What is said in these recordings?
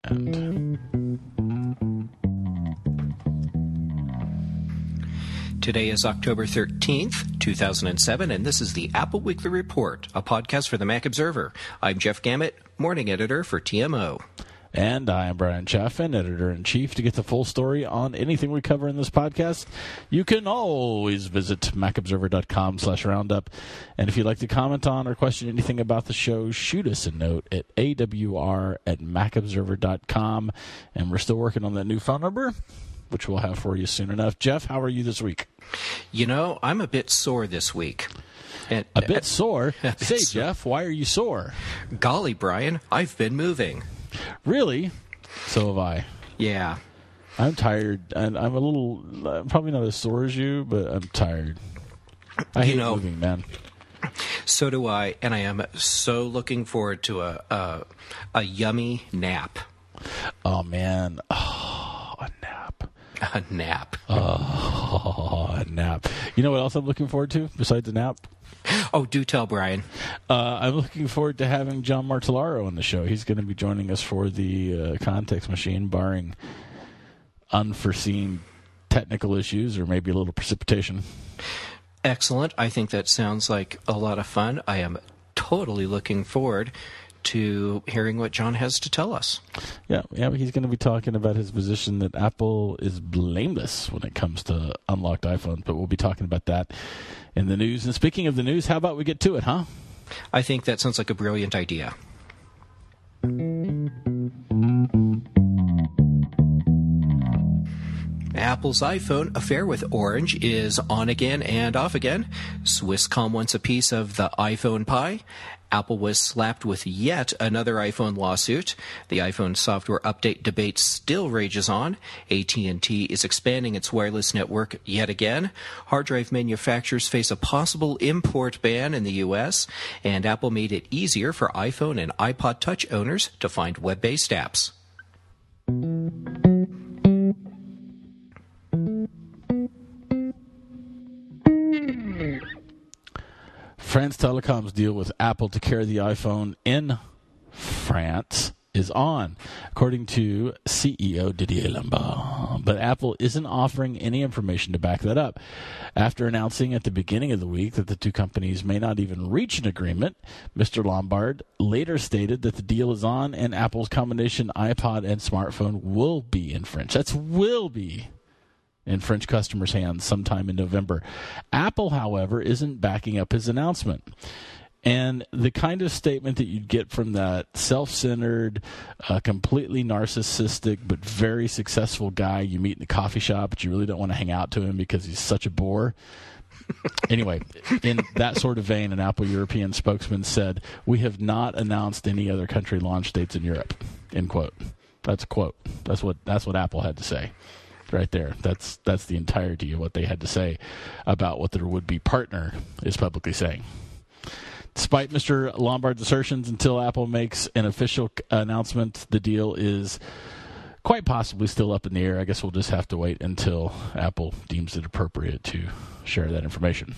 And today is October 13th, 2007, and this is the Apple Weekly Report, a podcast for the Mac Observer. I'm Jeff Gamet, morning editor for TMO. And I am Brian Chaffin, editor-in-chief. To get the full story on anything we cover in this podcast, you can always visit macobserver.com/roundup. And if you'd like to comment on or question anything about the show, shoot us a note at awr@macobserver.com. And we're still working on that new phone number, which we'll have for you soon enough. Jeff, how are you this week? You know, I'm a bit sore this week. A bit sore? Say, Jeff, why are you sore? Golly, Brian, I've been moving. Really? So have I. Yeah. I'm tired, and I'm probably not as sore as you, but I'm tired. I hate moving, man. So do I, and I am so looking forward to a yummy nap. Oh, man. Oh, a nap. A nap. Oh, a nap. You know what else I'm looking forward to besides a nap? Oh, do tell, Brian. I'm looking forward to having John Martellaro on the show. He's going to be joining us for the Context Machine, barring unforeseen technical issues or maybe a little precipitation. Excellent. I think that sounds like a lot of fun. I am totally looking forward to hearing what John has to tell us. Yeah, he's going to be talking about his position that Apple is blameless when it comes to unlocked iPhones, but we'll be talking about that in the news. And speaking of the news, how about we get to it, huh? I think that sounds like a brilliant idea. Apple's iPhone affair with Orange is on again and off again. Swisscom wants a piece of the iPhone pie. Apple was slapped with yet another iPhone lawsuit. The iPhone software update debate still rages on. AT&T is expanding its wireless network yet again. Hard drive manufacturers face a possible import ban in the U.S., and Apple made it easier for iPhone and iPod Touch owners to find web-based apps. France Telecom's deal with Apple to carry the iPhone in France is on, according to CEO Didier Lamberts. But Apple isn't offering any information to back that up. After announcing at the beginning of the week that the two companies may not even reach an agreement, Mr. Lamberts later stated that the deal is on and Apple's combination iPod and smartphone will be in French. That's will be in French customers' hands sometime in November. Apple, however, isn't backing up his announcement. And the kind of statement that you'd get from that self-centered, completely narcissistic, but very successful guy you meet in the coffee shop, but you really don't want to hang out to him because he's such a bore. Anyway, in that sort of vein, an Apple European spokesman said, "We have not announced any other country launch dates in Europe," end quote. That's a quote. That's what Apple had to say. Right there. That's the entirety of what they had to say about what their would-be partner is publicly saying. Despite Mr. Lamberts' assertions, until Apple makes an official announcement, the deal is quite possibly still up in the air. I guess we'll just have to wait until Apple deems it appropriate to share that information.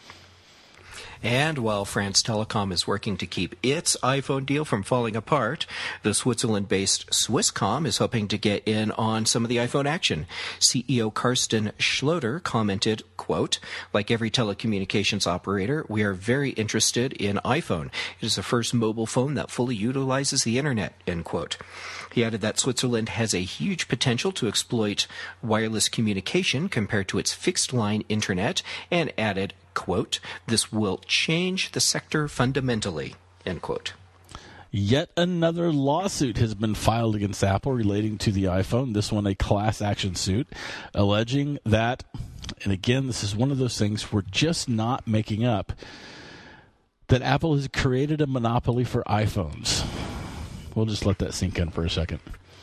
And while France Telecom is working to keep its iPhone deal from falling apart, the Switzerland-based Swisscom is hoping to get in on some of the iPhone action. CEO Carsten Schloter commented, quote, "Like every telecommunications operator, we are very interested in iPhone. It is the first mobile phone that fully utilizes the internet," end quote. He added that Switzerland has a huge potential to exploit wireless communication compared to its fixed-line internet, and added, quote, "This will change the sector fundamentally," end quote. Yet another lawsuit has been filed against Apple relating to the iPhone, this one a class action suit, alleging that, and again, this is one of those things we're just not making up, that Apple has created a monopoly for iPhones. We'll just let that sink in for a second.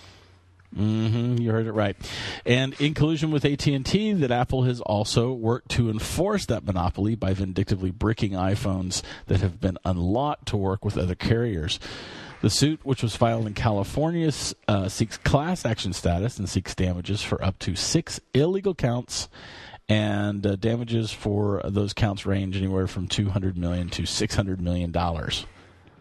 You heard it right. And in collusion with AT&T, that Apple has also worked to enforce that monopoly by vindictively bricking iPhones that have been unlocked to work with other carriers. The suit, which was filed in California, seeks class action status and seeks damages for up to 6 illegal counts, and damages for those counts range anywhere from $200 million to $600 million.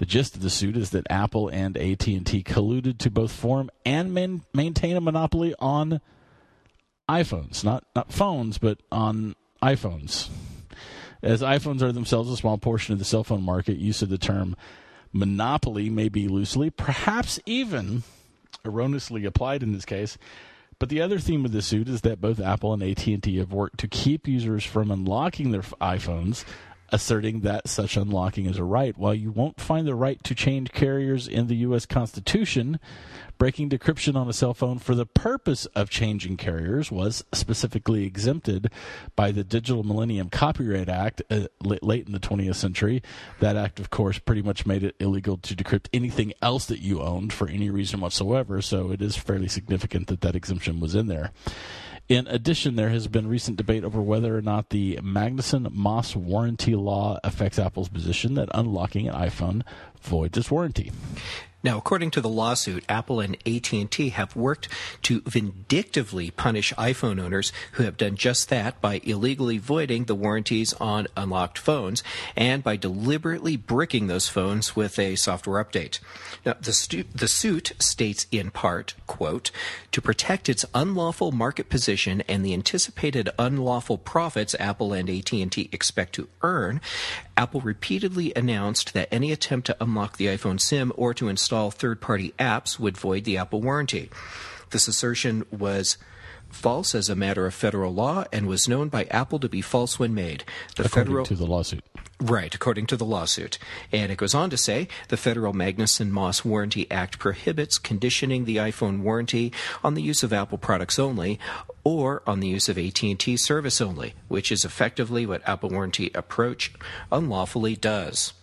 The gist of the suit is that Apple and AT&T colluded to both form and maintain a monopoly on iPhones, not phones, but on iPhones. As iPhones are themselves a small portion of the cell phone market, use of the term monopoly may be loosely, perhaps even erroneously applied in this case. But the other theme of the suit is that both Apple and AT&T have worked to keep users from unlocking their iPhones, asserting that such unlocking is a right. While you won't find the right to change carriers in the U.S. Constitution, breaking decryption on a cell phone for the purpose of changing carriers was specifically exempted by the Digital Millennium Copyright Act late in the 20th century. That act, of course, pretty much made it illegal to decrypt anything else that you owned for any reason whatsoever, so it is fairly significant that that exemption was in there. In addition, there has been recent debate over whether or not the Magnuson-Moss warranty law affects Apple's position that unlocking an iPhone voids its warranty. Now, according to the lawsuit, Apple and AT&T have worked to vindictively punish iPhone owners who have done just that by illegally voiding the warranties on unlocked phones and by deliberately bricking those phones with a software update. Now, the suit states in part, quote, to protect its unlawful market position and the anticipated unlawful profits Apple and AT&T expect to earn, Apple repeatedly announced that any attempt to unlock the iPhone SIM or to install third-party apps would void the Apple warranty. This assertion was false as a matter of federal law and was known by Apple to be false when made. According to the lawsuit. Right, according to the lawsuit. And it goes on to say, the federal Magnuson-Moss Warranty Act prohibits conditioning the iPhone warranty on the use of Apple products only or on the use of AT&T service only, which is effectively what Apple Warranty Approach unlawfully does.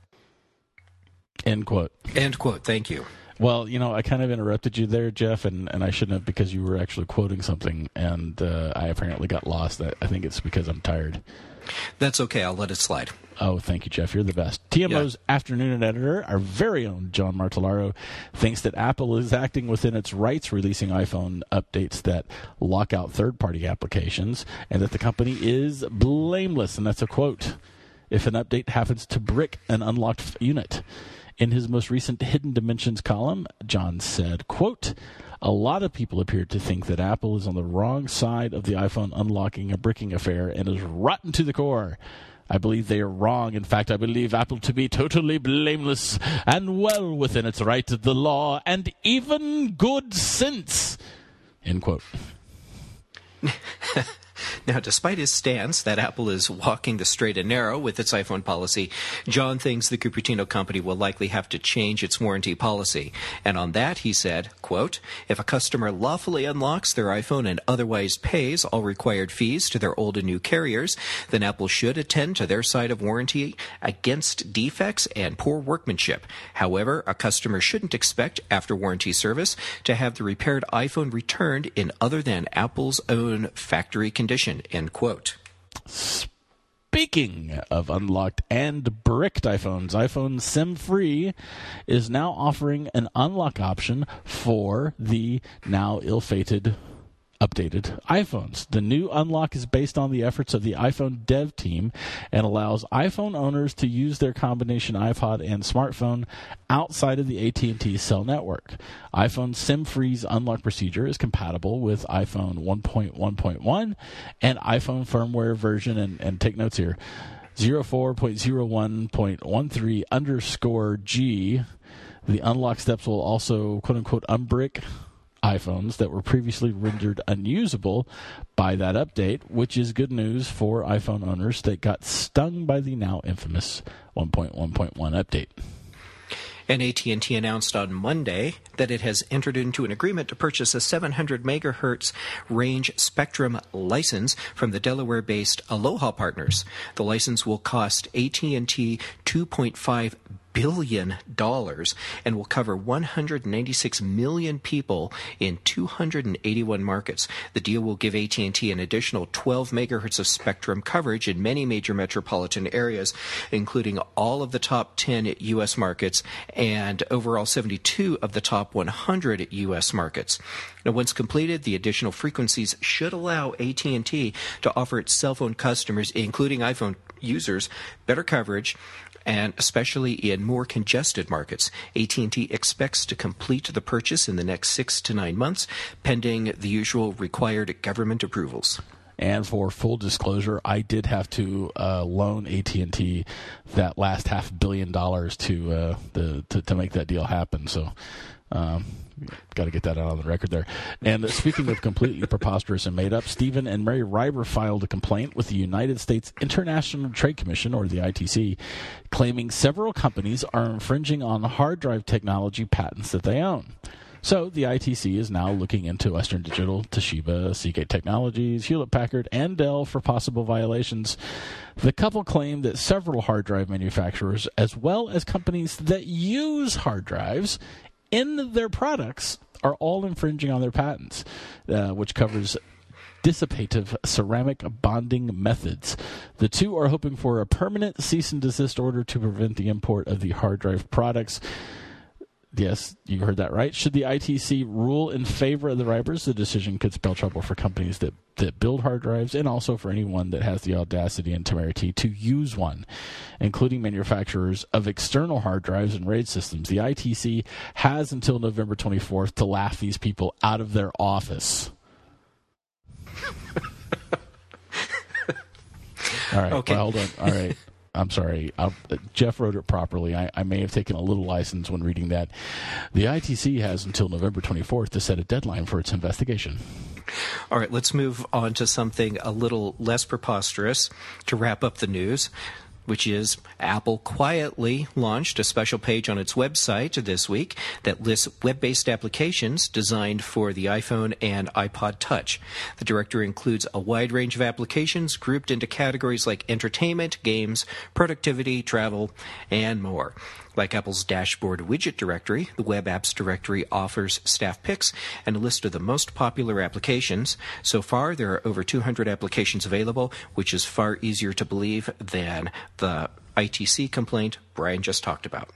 End quote. End quote. Thank you. Well, I kind of interrupted you there, Jeff, and I shouldn't have because you were actually quoting something, and I apparently got lost. I think it's because I'm tired. That's okay. I'll let it slide. Oh, thank you, Jeff. You're the best. TMO's afternoon editor, our very own John Martellaro, thinks that Apple is acting within its rights releasing iPhone updates that lock out third-party applications, and that the company is blameless, and that's a quote, if an update happens to brick an unlocked unit. In his most recent Hidden Dimensions column, John said, quote, a lot of people appear to think that Apple is on the wrong side of the iPhone unlocking a bricking affair and is rotten to the core. I believe they are wrong. In fact, I believe Apple to be totally blameless and well within its right of the law and even good sense. End quote. Now, despite his stance that Apple is walking the straight and narrow with its iPhone policy, John thinks the Cupertino company will likely have to change its warranty policy. And on that, he said, quote, if a customer lawfully unlocks their iPhone and otherwise pays all required fees to their old and new carriers, then Apple should attend to their side of warranty against defects and poor workmanship. However, a customer shouldn't expect, after warranty service, to have the repaired iPhone returned in other than Apple's own factory condition. End quote. Speaking of unlocked and bricked iPhones, iPhone SIM-free is now offering an unlock option for the now ill-fated updated iPhones. The new unlock is based on the efforts of the iPhone dev team and allows iPhone owners to use their combination iPod and smartphone outside of the AT&T cell network. iPhone SIM-free's unlock procedure is compatible with iPhone 1.1.1 and iPhone firmware version, and take notes here, 04.01.13_G. The unlock steps will also, quote-unquote, unbrick iPhones that were previously rendered unusable by that update, which is good news for iPhone owners that got stung by the now infamous 1.1.1 update. And AT&T announced on Monday that it has entered into an agreement to purchase a 700 megahertz range spectrum license from the Delaware-based Aloha Partners. The license will cost AT&T $2.5 billion and will cover 196 million people in 281 markets. The deal will give AT&T an additional 12 megahertz of spectrum coverage in many major metropolitan areas, including all of the top 10 U.S. markets and overall 72 of the top 100 U.S. markets. Now, once completed, the additional frequencies should allow AT&T to offer its cell phone customers, including iPhone users, better coverage and especially in more congested markets. AT&T expects to complete the purchase in the next 6 to 9 months, pending the usual required government approvals. And for full disclosure, I did have to loan AT&T that last $500 million to make that deal happen. So, got to get that out on the record there. And speaking of completely preposterous and made up, Stephen and Mary Reiber filed a complaint with the United States International Trade Commission, or the ITC, claiming several companies are infringing on hard drive technology patents that they own. So the ITC is now looking into Western Digital, Toshiba, Seagate Technologies, Hewlett-Packard, and Dell for possible violations. The couple claim that several hard drive manufacturers, as well as companies that use hard drives in their products, are all infringing on their patents, which covers dissipative ceramic bonding methods. The two are hoping for a permanent cease and desist order to prevent the import of the hard drive products. Yes, you heard that right. Should the ITC rule in favor of the Reibers, the decision could spell trouble for companies that build hard drives, and also for anyone that has the audacity and temerity to use one, including manufacturers of external hard drives and RAID systems. The ITC has until November 24th to laugh these people out of their office. All right. Okay. Well, hold on. All right. I'm sorry. Jeff wrote it properly. I may have taken a little license when reading that. The ITC has until November 24th to set a deadline for its investigation. All right, let's move on to something a little less preposterous to wrap up the news, which is Apple quietly launched a special page on its website this week that lists web-based applications designed for the iPhone and iPod Touch. The directory includes a wide range of applications grouped into categories like entertainment, games, productivity, travel, and more. Like Apple's dashboard widget directory, the web apps directory offers staff picks and a list of the most popular applications. So far, there are over 200 applications available, which is far easier to believe than the ITC complaint Brian just talked about.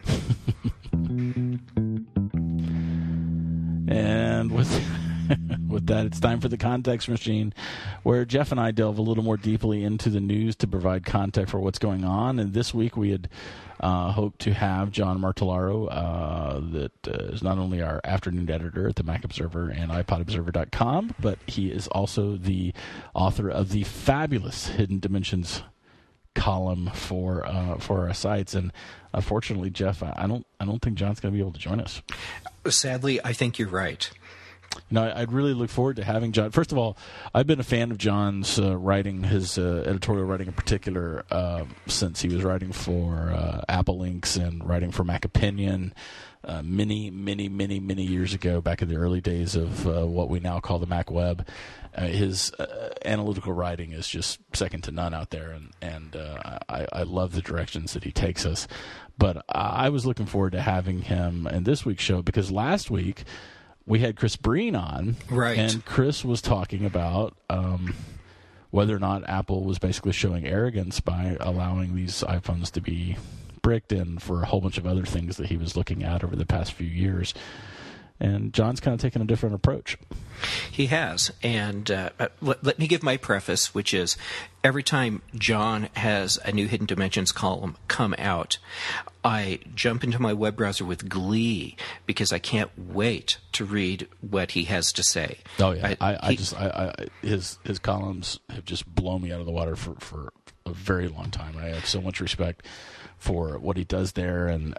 And with that, it's time for the Context Machine, where Jeff and I delve a little more deeply into the news to provide context for what's going on. And this week we had hoped to have John Martellaro, that is not only our afternoon editor at the Mac Observer and iPodObserver.com, but he is also the author of the fabulous Hidden Dimensions column for our sites. And unfortunately, Jeff, I don't think John's going to be able to join us. Sadly, I think you're right. You know, I'd really look forward to having John. First of all, I've been a fan of John's writing, his editorial writing in particular, since he was writing for Apple Links and writing for Mac Opinion many years ago, back in the early days of what we now call the Mac Web. His analytical writing is just second to none out there, and I love the directions that he takes us. But I was looking forward to having him in this week's show, because last week we had Chris Breen on, right? And Chris was talking about whether or not Apple was basically showing arrogance by allowing these iPhones to be bricked, and for a whole bunch of other things that he was looking at over the past few years. And John's kind of taken a different approach. He has. And let me give my preface, which is every time John has a new Hidden Dimensions column come out, I jump into my web browser with glee, because I can't wait to read what he has to say. Oh, yeah. His columns have just blown me out of the water for a very long time. I have so much respect for what he does there, and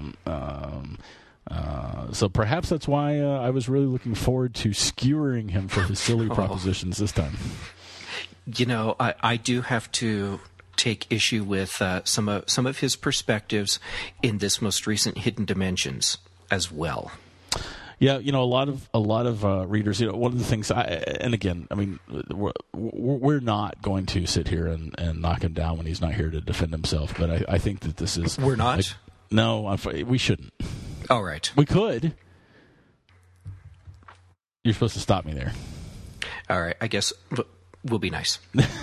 so perhaps that's why I was really looking forward to skewering him for his silly propositions this time. You know, I do have to take issue with some of his perspectives in this most recent Hidden Dimensions as well. Yeah, you know, a lot of readers. You know, one of the things, and again, I mean, we're not going to sit here and knock him down when he's not here to defend himself. But I think that this is we're not. Like, no, we shouldn't. All right, we could. You're supposed to stop me there. All right, I guess we'll be nice.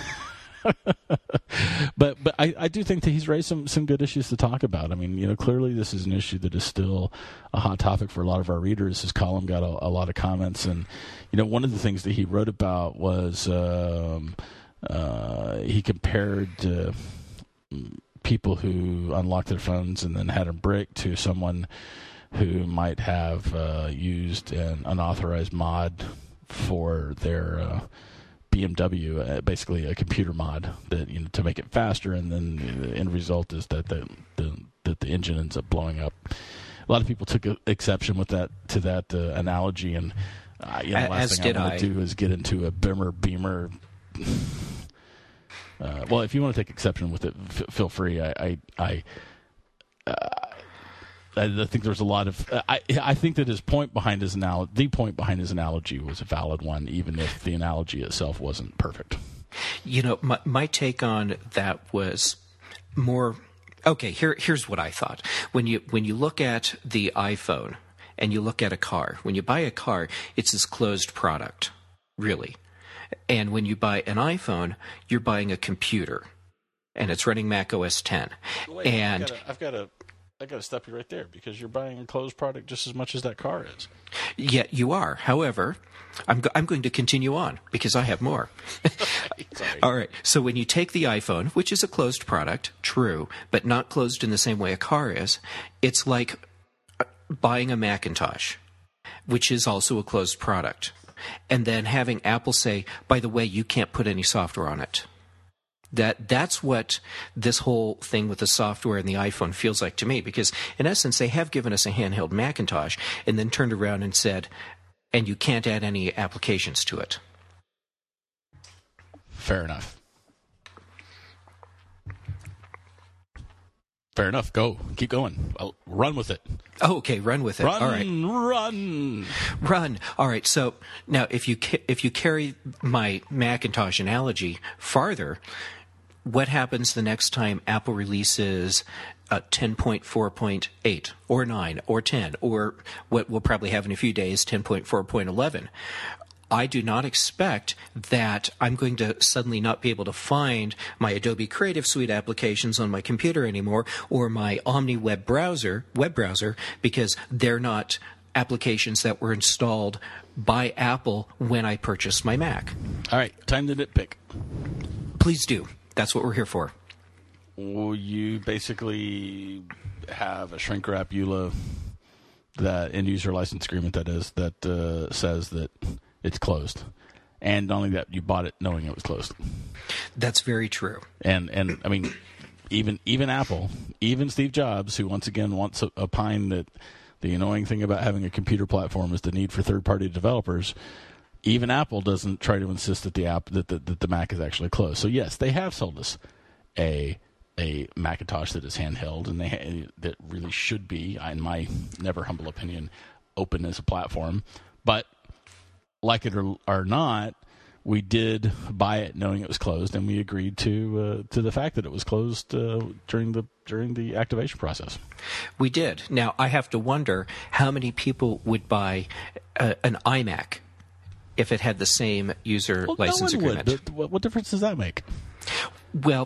But I do think that he's raised some good issues to talk about. I mean, you know, clearly this is an issue that is still a hot topic for a lot of our readers. His column got a lot of comments, and you know, one of the things that he wrote about was he compared people who unlocked their phones and then had them bricked to someone who might have used an unauthorized mod for their BMW, basically a computer mod that to make it faster, and then the end result is that the engine ends up blowing up. A lot of people took exception with that analogy, and the last thing I want to do is get into a Beamer. Well, if you want to take exception with it, feel free. I think there's a lot of. I think that the point behind his analogy was a valid one, even if the analogy itself wasn't perfect. My take on that was more. Okay, here's what I thought. When you look at the iPhone and you look at a car, when you buy a car, it's this closed product, really. And when you buy an iPhone, you're buying a computer, and it's running Mac OS X. Wait, and I got to stop you right there, because you're buying a closed product just as much as that car is. Yeah, you are. However, I'm going to continue on because I have more. Sorry. All right. So when you take the iPhone, which is a closed product, true, but not closed in the same way a car is, it's like buying a Macintosh, which is also a closed product, and then having Apple say, by the way, you can't put any software on it. That's what this whole thing with the software and the iPhone feels like to me, because in essence they have given us a handheld Macintosh and then turned around and said, and you can't add any applications to it. Fair enough. Fair enough. Go. Keep going. I'll run with it. Oh, okay. Run with it. Run, all right. Run. All right. So now if you carry my Macintosh analogy farther, what happens the next time Apple releases 10.4.8 or 9 or 10 or what we'll probably have in a few days, 10.4.11? I do not expect that I'm going to suddenly not be able to find my Adobe Creative Suite applications on my computer anymore, or my Omni web browser, because they're not applications that were installed by Apple when I purchased my Mac. All right, time to nitpick. Please do. That's what we're here for. Well, you basically have a shrink wrap EULA, that end user license agreement that says that it's closed, and not only that, you bought it knowing it was closed. That's very true. And I mean, even Apple, even Steve Jobs, who once again wants to opine that the annoying thing about having a computer platform is the need for third-party developers. Even Apple doesn't try to insist that the Mac is actually closed. So yes, they have sold us a Macintosh that is handheld, and that really should be, in my never humble opinion, open as a platform. But like it or not, we did buy it knowing it was closed, and we agreed to the fact that it was closed during the activation process. We did. Now I have to wonder how many people would buy an iMac if it had the same user license agreement. What difference does that make? Well,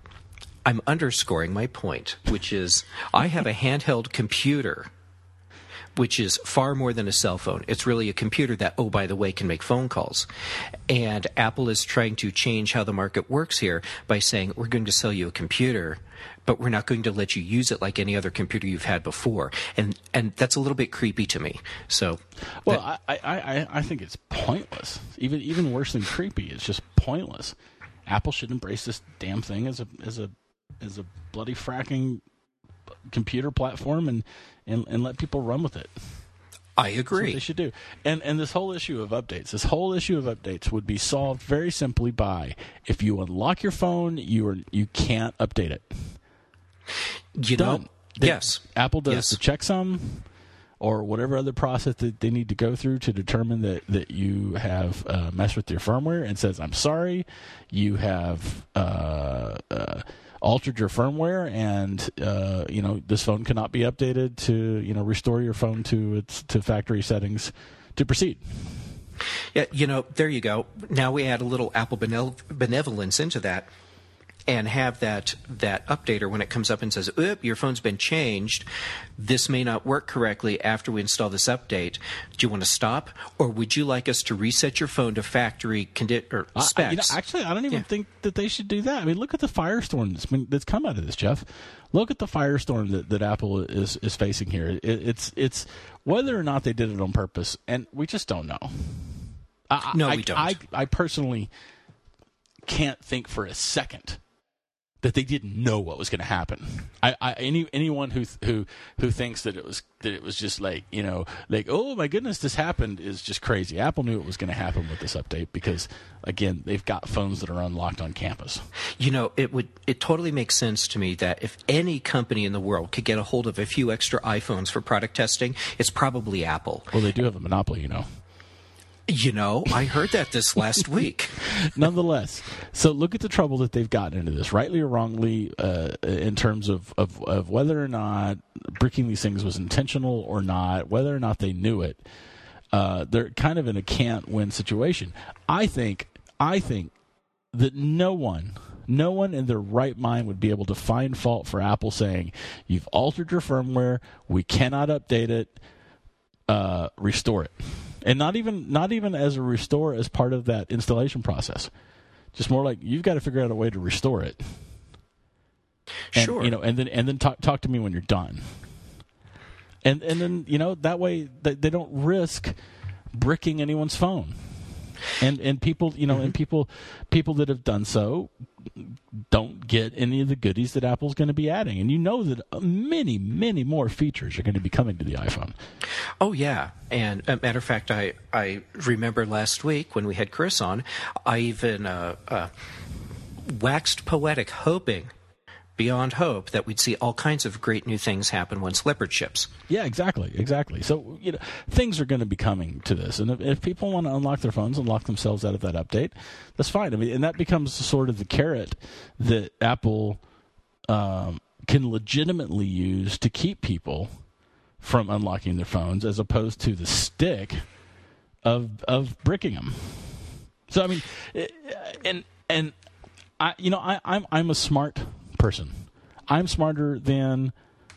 I'm underscoring my point, which is I have a handheld computer, which is far more than a cell phone. It's really a computer that, oh, by the way, can make phone calls. And Apple is trying to change how the market works here by saying, we're going to sell you a computer, but we're not going to let you use it like any other computer you've had before. And that's a little bit creepy to me. So, well, I think it's pointless. Even worse than creepy, it's just pointless. Apple should embrace this damn thing as a bloody fracking computer platform and let people run with it. I agree. That's what they should do. And this whole issue of updates would be solved very simply by, if you unlock your phone, you can't update it. Done. Yes. Apple does the checksum or whatever other process that they need to go through to determine that you have messed with your firmware, and says, I'm sorry, you have altered your firmware, and this phone cannot be updated to restore your phone to factory settings to proceed. Yeah, there you go. Now we add a little Apple benevolence into that. and have that updater when it comes up and says, "Oop, your phone's been changed. This may not work correctly after we install this update. Do you want to stop, or would you like us to reset your phone to factory specs?" Actually, I don't even think that they should do that. I mean, look at the firestorm that's come out of this, Jeff. Look at the firestorm that Apple is facing here. It's whether or not they did it on purpose, and we just don't know. We don't. I personally can't think for a second that they didn't know what was going to happen. Anyone who thinks that it was just like, oh my goodness, this happened is just crazy. Apple knew it was going to happen with this update because, again, they've got phones that are unlocked on campus. It totally makes sense to me that if any company in the world could get a hold of a few extra iPhones for product testing, it's probably Apple. Well, they do have a monopoly, I heard that this last week. Nonetheless, so look at the trouble that they've gotten into this, rightly or wrongly, in terms of whether or not bricking these things was intentional or not, whether or not they knew it. They're kind of in a can't-win situation. I think that no one in their right mind would be able to find fault for Apple saying, "You've altered your firmware. We cannot update it. Restore it." And not even as a restore as part of that installation process. Just more like you've got to figure out a way to restore it. And, sure. And then talk to me when you're done. And then that way they don't risk bricking anyone's phone. And people and people that have done so don't get any of the goodies that Apple's going to be adding. And that many, many more features are going to be coming to the iPhone. Oh, yeah. And a matter of fact, I remember last week when we had Chris on, I even waxed poetic, hoping beyond hope that we'd see all kinds of great new things happen once Leopard ships. Yeah, exactly. So, things are going to be coming to this. And if people want to unlock their phones and lock themselves out of that update, that's fine. I mean, and that becomes sort of the carrot that Apple can legitimately use to keep people from unlocking their phones, as opposed to the stick of bricking them. So, I mean, I'm a smart person. I'm smarter than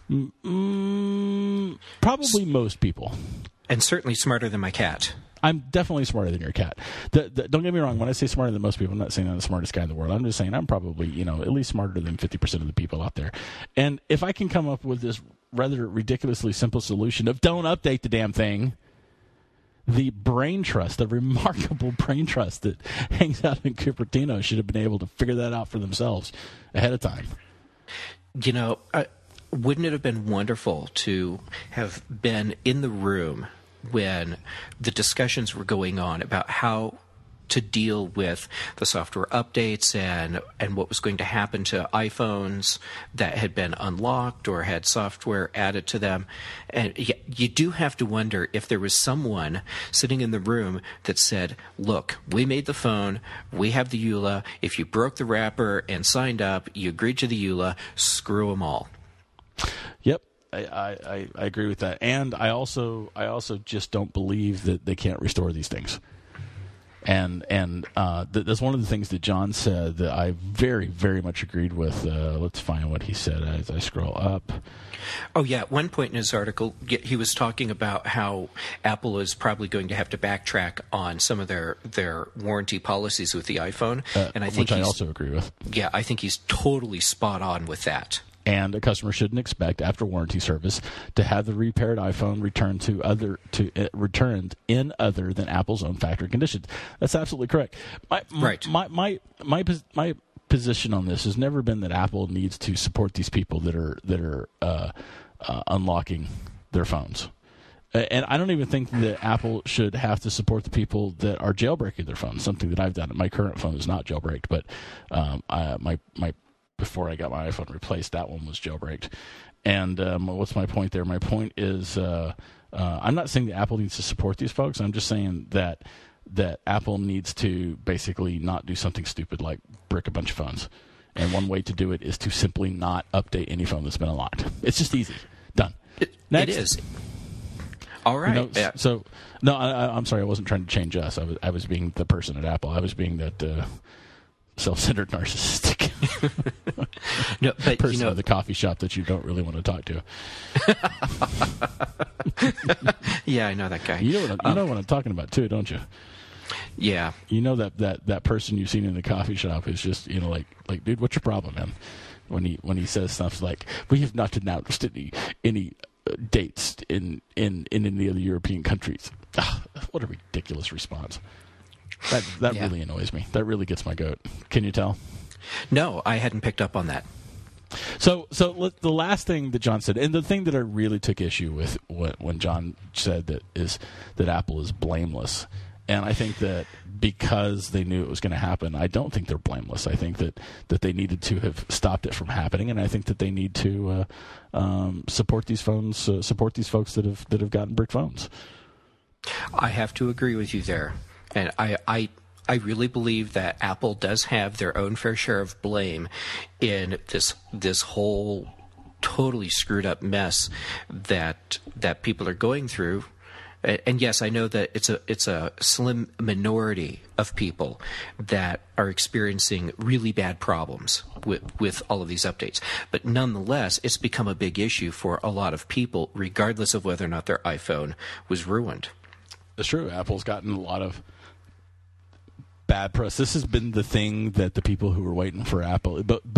probably most people. And certainly smarter than my cat. I'm definitely smarter than your cat. Don't get me wrong. When I say smarter than most people, I'm not saying I'm the smartest guy in the world. I'm just saying I'm probably, at least smarter than 50% of the people out there. And if I can come up with this rather ridiculously simple solution of don't update the damn thing, the remarkable brain trust that hangs out in Cupertino should have been able to figure that out for themselves ahead of time. Wouldn't it have been wonderful to have been in the room when the discussions were going on about how to deal with the software updates and what was going to happen to iPhones that had been unlocked or had software added to them? And you do have to wonder if there was someone sitting in the room that said, "Look, we made the phone, we have the EULA. If you broke the wrapper and signed up, you agreed to the EULA, screw them all." Yep. I agree with that. And I also just don't believe that they can't restore these things. And that's one of the things that John said that I very, very much agreed with. Let's find what he said as I scroll up. Oh, yeah. At one point in his article, he was talking about how Apple is probably going to have to backtrack on some of their warranty policies with the iPhone. And I think which I also agree with. Yeah, I think he's totally spot on with that. And a customer shouldn't expect, after warranty service, to have the repaired iPhone returned returned in other than Apple's own factory conditions. That's absolutely correct. My position on this has never been that Apple needs to support these people that are unlocking their phones. And I don't even think that Apple should have to support the people that are jailbreaking their phones. Something that I've done. My current phone is not jailbreaked, but before I got my iPhone replaced, that one was jailbreaked. And what's my point there? My point is I'm not saying that Apple needs to support these folks. I'm just saying that Apple needs to basically not do something stupid like brick a bunch of phones. And one way to do it is to simply not update any phone that's been unlocked. It's just easy. Done. It is. All right. I'm sorry. I wasn't trying to change us. I was being the person at Apple. I was being that self-centered narcissistic. No, but Person at the coffee shop that you don't really want to talk to. Yeah, I know that guy. You know what I'm talking about too, don't you? Yeah. You know that person you've seen in the coffee shop is just, like, dude, what's your problem, man? When he says stuff like, we have not announced any dates in any of the European countries. What a ridiculous response. That really annoys me. That really gets my goat. Can you tell? No, I hadn't picked up on that. So the last thing that John said, and the thing that I really took issue with when John said that Apple is blameless, and I think that because they knew it was going to happen, I don't think they're blameless. I think that they needed to have stopped it from happening, and I think that they need to support these phones, support these folks that have gotten brick phones. I have to agree with you there, and I really believe that Apple does have their own fair share of blame in this whole totally screwed up mess that people are going through. And yes, I know that it's a slim minority of people that are experiencing really bad problems with all of these updates. But nonetheless, it's become a big issue for a lot of people, regardless of whether or not their iPhone was ruined. It's true. Apple's gotten a lot of bad press. This has been the thing that the people who were waiting for Apple,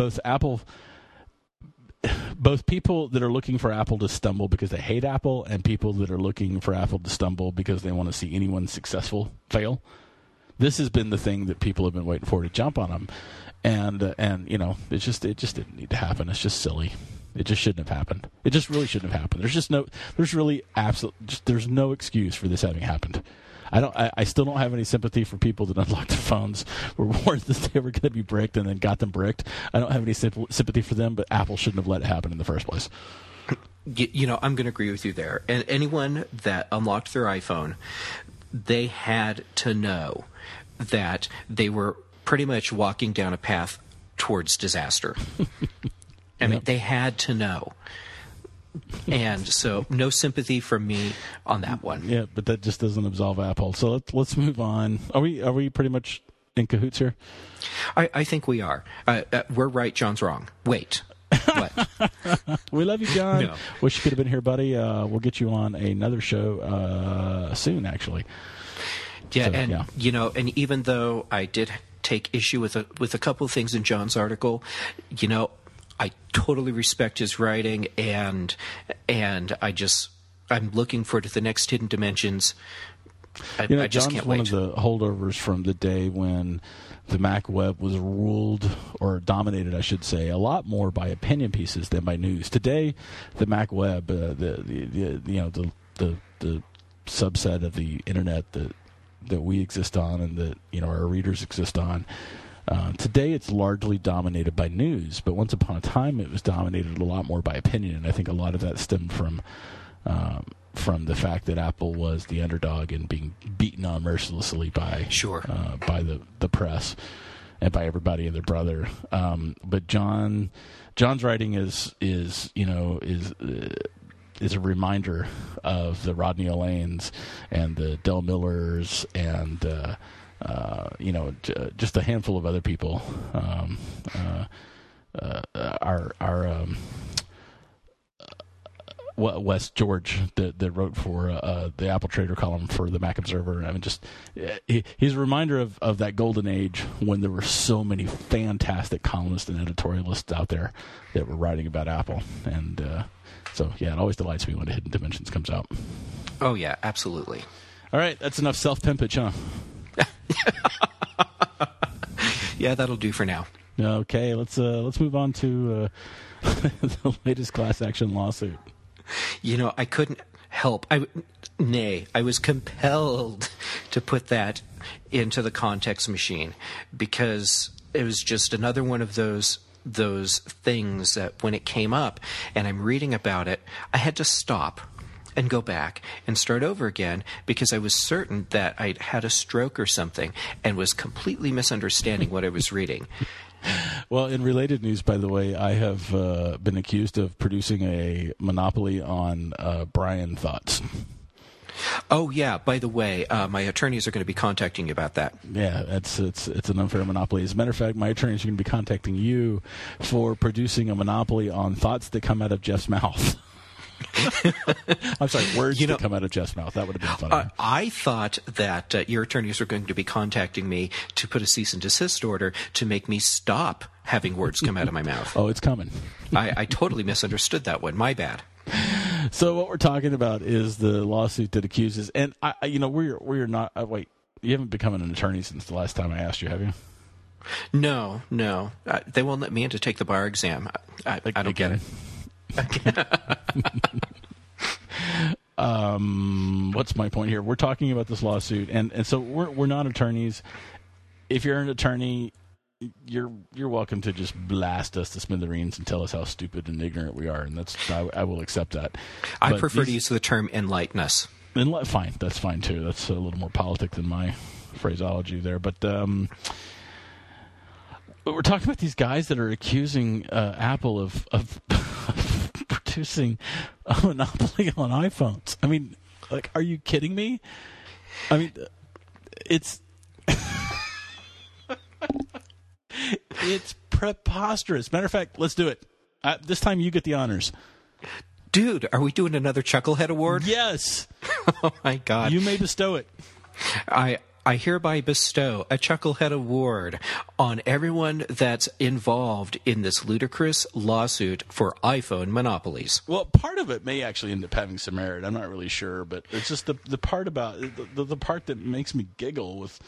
both people that are looking for Apple to stumble because they hate Apple, and people that are looking for Apple to stumble because they want to see anyone successful fail. This has been the thing that people have been waiting for to jump on them, and it just didn't need to happen. It's just silly. It just shouldn't have happened. It just really shouldn't have happened. There's no excuse for this having happened. I still don't have any sympathy for people that unlocked their phones, were worried that they were going to be bricked and then got them bricked. I don't have any sympathy for them, but Apple shouldn't have let it happen in the first place. I'm going to agree with you there. And anyone that unlocked their iPhone, they had to know that they were pretty much walking down a path towards disaster. I mean, they had to know. And so no sympathy from me on that one. Yeah, but that just doesn't absolve Apple. So let's move on. Are we pretty much in cahoots here? I think we are. We're right, John's wrong. Wait. What? We love you, John. No. Wish you could have been here, buddy. We'll get you on another show soon, actually. Yeah, so, and even though I did take issue with a couple of things in John's article, I totally respect his writing, and I'm looking forward to the next Hidden Dimensions. I just John's can't wait. One of the holdovers from the day when the Mac web was ruled, or dominated, I should say, a lot more by opinion pieces than by news. Today, the Mac web, the subset of the internet that we exist on and that our readers exist on. Today, it's largely dominated by news, but once upon a time, it was dominated a lot more by opinion, and I think a lot of that stemmed from the fact that Apple was the underdog and being beaten on mercilessly by the press and by everybody and their brother. But John's writing is a reminder of the Rodney Allains and the Del Millers and just a handful of other people. Wes George that wrote for the Apple Trader column for the Mac Observer. I mean, he's a reminder of that golden age when there were so many fantastic columnists and editorialists out there that were writing about Apple. And so, yeah, it always delights me when Hidden Dimensions comes out. Oh, yeah, absolutely. All right, that's enough self-pimpage, huh? Yeah, that'll do for now. Okay, let's move on to the latest class action lawsuit. I couldn't help. I was compelled to put that into the context machine because it was just another one of those things that when it came up and I'm reading about it, I had to stop and go back and start over again because I was certain that I'd had a stroke or something and was completely misunderstanding what I was reading. Well, in related news, by the way, I have been accused of producing a monopoly on Brian thoughts. Oh, yeah. By the way, my attorneys are going to be contacting you about that. Yeah, it's an unfair monopoly. As a matter of fact, my attorneys are going to be contacting you for producing a monopoly on thoughts that come out of Jeff's mouth. I'm sorry, words that come out of Jeff's mouth. That would have been funny. I thought that your attorneys were going to be contacting me to put a cease and desist order to make me stop having words come out of my mouth. Oh, it's coming. I totally misunderstood that one. My bad. So what we're talking about is the lawsuit that accuses, and we're not. Wait, you haven't become an attorney since the last time I asked you, have you? No. They won't let me in to take the bar exam. I don't get it. What's my point here? We're talking about this lawsuit, and so we're not attorneys. If you're an attorney, you're welcome to just blast us to smithereens and tell us how stupid and ignorant we are, and I will accept that. I prefer to use the term enlighten us. Fine, that's fine too. That's a little more politic than my phraseology there, but. We're talking about these guys that are accusing Apple of producing a monopoly on iPhones. I mean, like, are you kidding me? I mean, it's it's preposterous. Matter of fact, let's do it. This time you get the honors. Dude, are we doing another Chucklehead Award? Yes. Oh, my God. You may bestow it. I hereby bestow a Chucklehead Award on everyone that's involved in this ludicrous lawsuit for iPhone monopolies. Well, part of it may actually end up having some merit. I'm not really sure, but it's just the part about the part that makes me giggle with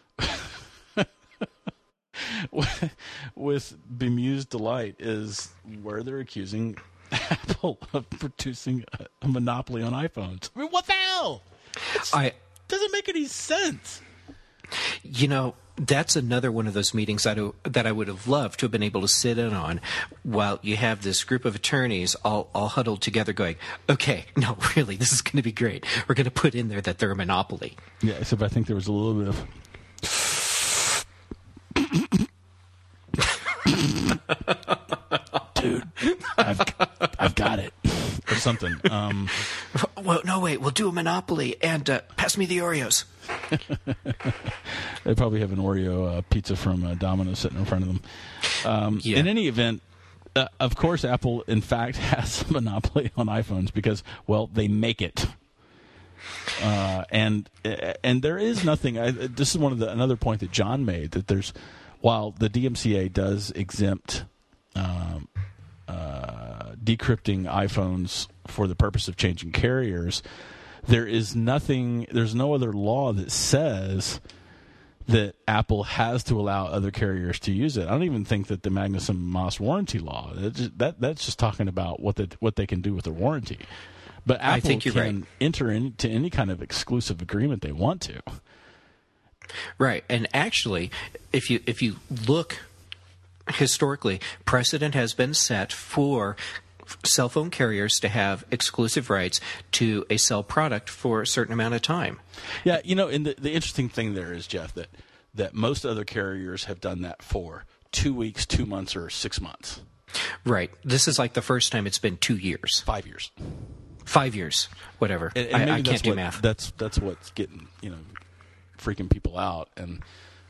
with bemused delight is where they're accusing Apple of producing a monopoly on iPhones. I mean, what the hell? It doesn't make any sense. You know, that's another one of those meetings that I would have loved to have been able to sit in on while you have this group of attorneys all huddled together going, okay, no, really, this is going to be great. We're going to put in there that they're a monopoly. Yeah, except I think there was a little bit of... Dude, I've got it. Or something. Well, no, wait, we'll do a monopoly and pass me the Oreos. They probably have an Oreo pizza from Domino's sitting in front of them. Yeah. In any event, of course, Apple, in fact, has a monopoly on iPhones because, well, they make it. And there is nothing. This is another point that John made, that while the DMCA does exempt decrypting iPhones for the purpose of changing carriers, there's no other law that says that Apple has to allow other carriers to use it. I don't even think that the Magnuson-Moss warranty law, that's just talking about what they can do with their warranty. But Apple can enter into any kind of exclusive agreement they want to. Right. And actually, if you look historically, precedent has been set for cell phone carriers to have exclusive rights to a cell product for a certain amount of time. Yeah, and the interesting thing there is, Jeff, that most other carriers have done that for 2 weeks, 2 months, or 6 months. Right. This is like the first time it's been 2 years. 5 years. 5 years. Whatever. And I can't do math. That's what's getting, freaking people out. And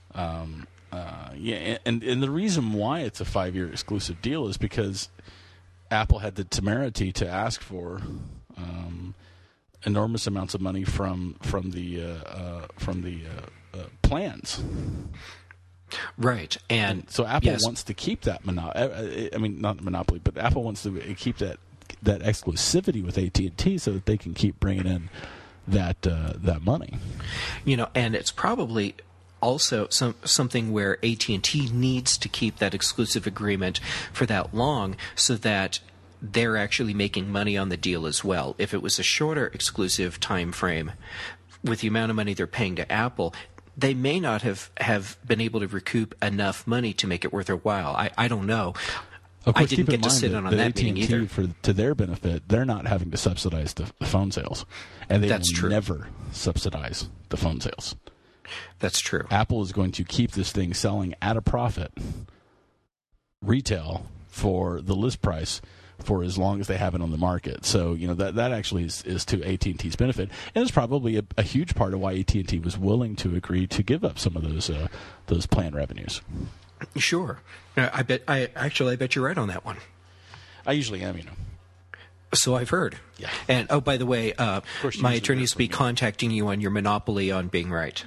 and the reason why it's a 5-year exclusive deal is because Apple had the temerity to ask for enormous amounts of money from the plans. Right, and so Apple wants to keep that monopoly. I mean, not monopoly, but Apple wants to keep that exclusivity with AT&T so that they can keep bringing in that money. And it's probably also something where AT&T needs to keep that exclusive agreement for that long so that they're actually making money on the deal as well. If it was a shorter exclusive time frame, with the amount of money they're paying to Apple, they may not have been able to recoup enough money to make it worth their while. I don't know. Of course, I didn't get to sit in on that meeting either. To their benefit, they're not having to subsidize the phone sales, and they will never subsidize the phone sales. That's true. Apple is going to keep this thing selling at a profit, retail, for the list price, for as long as they have it on the market. So, that actually is to AT&T's benefit, and it's probably a huge part of why AT&T was willing to agree to give up some of those plan revenues. Sure. I bet you're right on that one. I usually am, So I've heard. Yeah. And, oh, by the way, my attorneys will be contacting you on your monopoly on being right.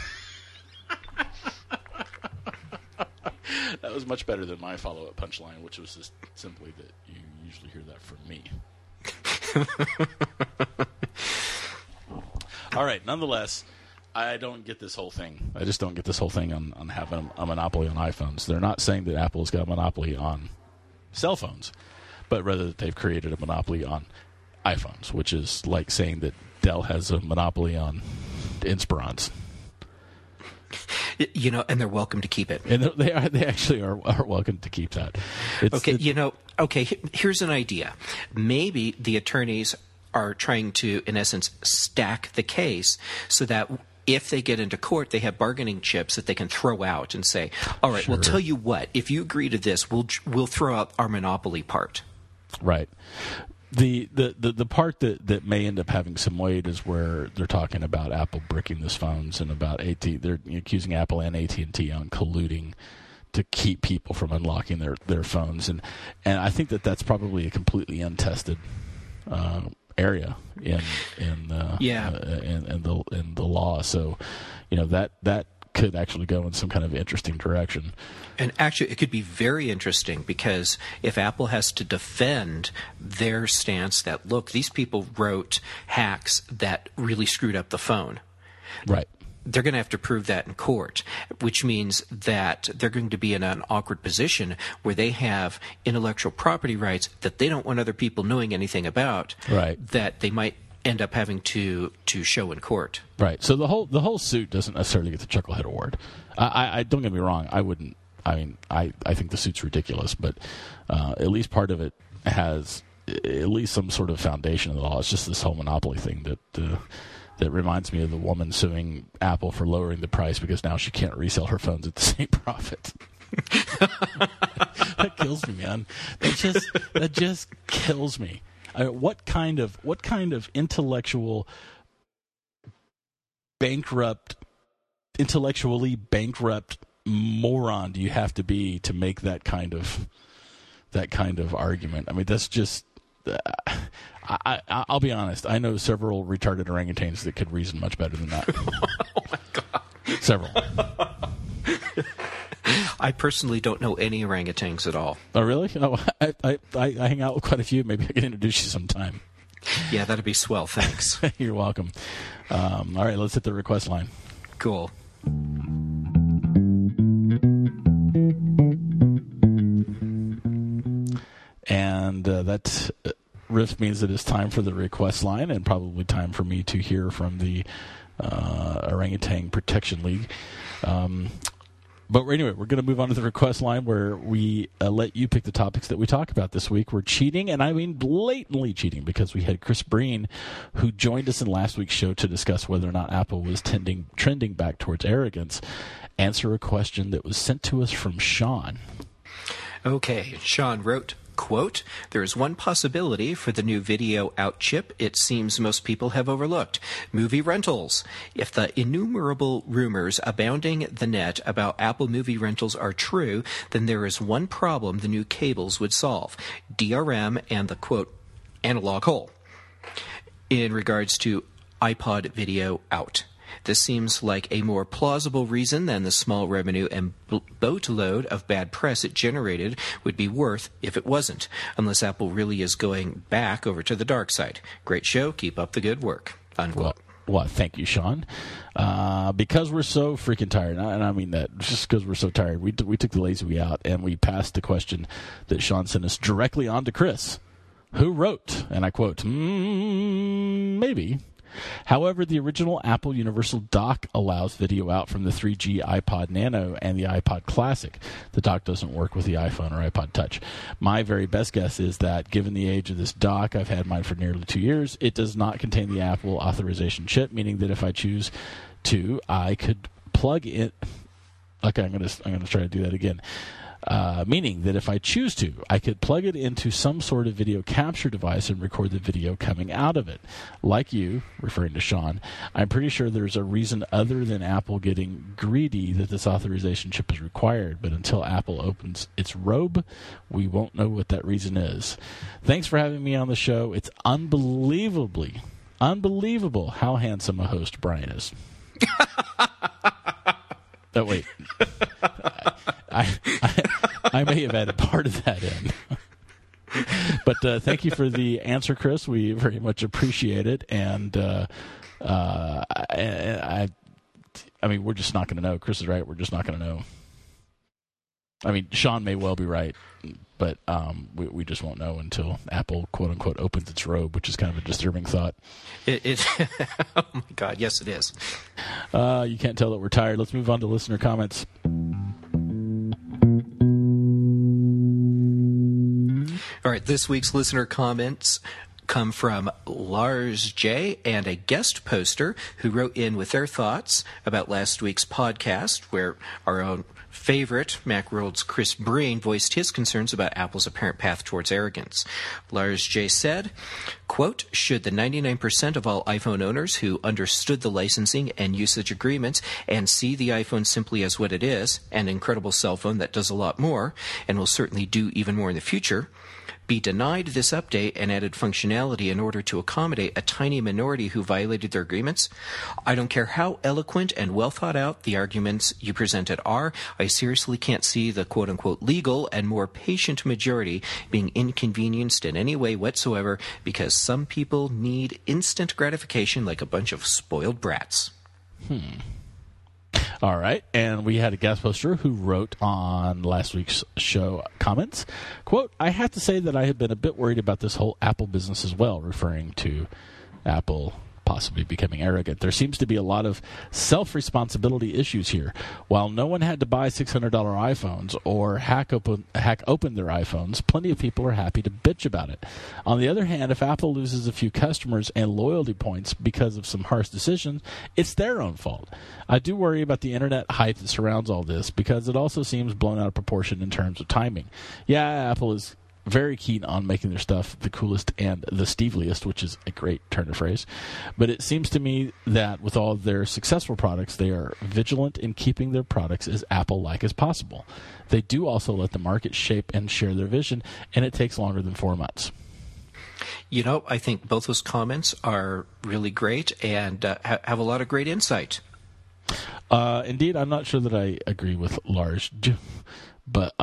That was much better than my follow-up punchline, which was just simply that you usually hear that from me. All right. Nonetheless, I don't get this whole thing. I just don't get this whole thing on having a monopoly on iPhones. They're not saying that Apple's got a monopoly on cell phones, but rather that they've created a monopoly on iPhones, which is like saying that Dell has a monopoly on Inspirons. And they're welcome to keep it. And they actually are welcome to keep that. Here's an idea. Maybe the attorneys are trying to, in essence, stack the case so that if they get into court, they have bargaining chips that they can throw out and say, all right, Sure. We'll tell you what, if you agree to this, we'll throw out our monopoly part. Right. The part that may end up having some weight is where they're talking about Apple bricking those phones and about they're accusing Apple and AT&T on colluding to keep people from unlocking their phones, and I think that's probably a completely untested area in the law. So, that could actually go in some kind of interesting direction. And actually, it could be very interesting because if Apple has to defend their stance that, look, these people wrote hacks that really screwed up the phone. Right. They're going to have to prove that in court, which means that they're going to be in an awkward position where they have intellectual property rights that they don't want other people knowing anything about, right, that they might end up having to show in court. Right. So the whole suit doesn't necessarily get the Chucklehead Award. I don't get me wrong. I wouldn't. I mean, I think the suit's ridiculous, but at least part of it has at least some sort of foundation in the law. It's just this whole monopoly thing that reminds me of the woman suing Apple for lowering the price because now she can't resell her phones at the same profit. That kills me, man. That just kills me. What kind of intellectually bankrupt moron do you have to be to make that kind of argument? I mean, that's just. I'll be honest. I know several retarded orangutans that could reason much better than that. Oh my God! Several. I personally don't know any orangutans at all. Oh, really? Oh, I hang out with quite a few. Maybe I can introduce you sometime. Yeah, that'd be swell. Thanks. You're welcome. All right, let's hit the request line. Cool. And that riff means that it's time for the request line and probably time for me to hear from the Orangutan Protection League. But anyway, we're going to move on to the request line where we let you pick the topics that we talk about this week. We're cheating, and I mean blatantly cheating, because we had Chris Breen, who joined us in last week's show to discuss whether or not Apple was trending back towards arrogance, answer a question that was sent to us from Sean. Okay, Sean wrote, quote, "There is one possibility for the new video out chip it seems most people have overlooked. Movie rentals. If the innumerable rumors abounding the net about Apple movie rentals are true, then there is one problem the new cables would solve. DRM and the, quote, analog hole. In regards to iPod video out. This seems like a more plausible reason than the small revenue and boatload of bad press it generated would be worth if it wasn't, unless Apple really is going back over to the dark side. Great show. Keep up the good work." Unquote. Well, thank you, Sean. Because we're so freaking tired, and I mean that just because we're so tired, we took the lazy out and we passed the question that Sean sent us directly on to Chris, who wrote, and I quote, "Maybe. However, the original Apple Universal Dock allows video out from the 3G iPod Nano and the iPod Classic. The dock doesn't work with the iPhone or iPod Touch. My very best guess is that, given the age of this dock, I've had mine for nearly 2 years, it does not contain the Apple authorization chip, meaning that if I choose to, I could plug in..." Okay, I'm gonna try to do that again. meaning that if I choose to, I could plug it into some sort of video capture device and record the video coming out of it. Like you, referring to Sean, I'm pretty sure there's a reason other than Apple getting greedy that this authorization chip is required, but until Apple opens its robe, we won't know what that reason is. Thanks for having me on the show. It's unbelievable how handsome a host Brian is. Oh, wait. I may have added part of that in. But thank you for the answer, Chris. We very much appreciate it. And I mean, we're just not going to know. Chris is right. We're just not going to know. I mean, Sean may well be right, but we just won't know until Apple, quote unquote, opens its robe, which is kind of a disturbing thought. Oh my God, yes, it is. You can't tell that we're tired. Let's move on to listener comments. All right, this week's listener comments come from Lars J. and a guest poster who wrote in with their thoughts about last week's podcast, where our own favorite, Macworld's Chris Breen, voiced his concerns about Apple's apparent path towards arrogance. Lars J. said, quote, should the 99% of all iPhone owners who understood the licensing and usage agreements and see the iPhone simply as what it is, an incredible cell phone that does a lot more and will certainly do even more in the future, be denied this update and added functionality in order to accommodate a tiny minority who violated their agreements? I don't care how eloquent and well thought out the arguments you presented are, I seriously can't see the quote-unquote legal and more patient majority being inconvenienced in any way whatsoever because some people need instant gratification like a bunch of spoiled brats. All right, and we had a guest poster who wrote on last week's show comments, quote, I have to say that I have been a bit worried about this whole Apple business as well, referring to Apple possibly becoming arrogant. There seems to be a lot of self-responsibility issues here. While no one had to buy $600 iPhones or hack open their iPhones, plenty of people are happy to bitch about it. On the other hand, if Apple loses a few customers and loyalty points because of some harsh decisions, it's their own fault. I do worry about the internet hype that surrounds all this because it also seems blown out of proportion in terms of timing. Yeah, Apple is very keen on making their stuff the coolest and the Steveliest, which is a great turn of phrase. But it seems to me that with all their successful products, they are vigilant in keeping their products as Apple-like as possible. They do also let the market shape and share their vision, and it takes longer than 4 months. You know, I think both those comments are really great and have a lot of great insight. Indeed, I'm not sure that I agree with Lars, but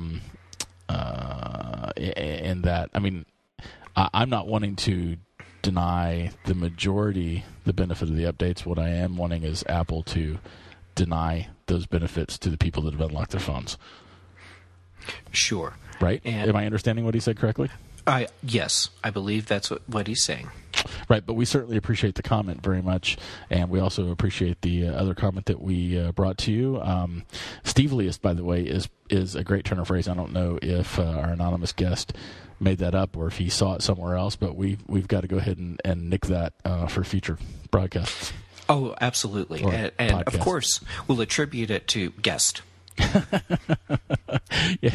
in that, I mean, I'm not wanting to deny the majority the benefit of the updates. What I am wanting is Apple to deny those benefits to the people that have unlocked their phones. Sure. Right? And am I understanding what he said correctly? Yes, I believe that's what he's saying. Right, but we certainly appreciate the comment very much, and we also appreciate the other comment that we brought to you. Steveliest, by the way, is a great turn of phrase. I don't know if our anonymous guest made that up or if he saw it somewhere else, but we've got to go ahead and nick that for future broadcasts. Oh, absolutely. And of course, we'll attribute it to guest. Yeah.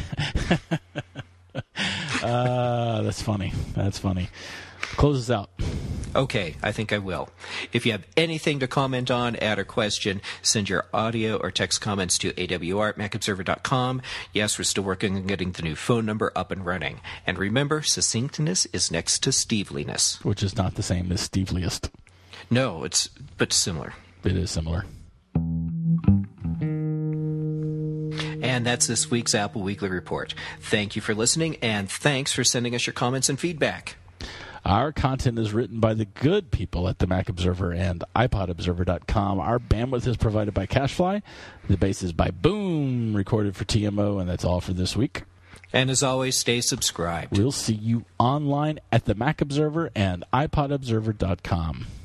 That's funny. That's funny. Close us out. Okay, I think I will. If you have anything to comment on, add a question, send your audio or text comments to awr@macobserver.com. Yes, we're still working on getting the new phone number up and running. And remember, succinctness is next to steveliness. Which is not the same as Steveliest. No, but similar. It is similar. And that's this week's Apple Weekly Report. Thank you for listening, and thanks for sending us your comments and feedback. Our content is written by the good people at the Mac Observer and iPodObserver.com. Our bandwidth is provided by CacheFly. The bass is by Boom, recorded for TMO, and that's all for this week. And as always, stay subscribed. We'll see you online at the Mac Observer and iPodObserver.com.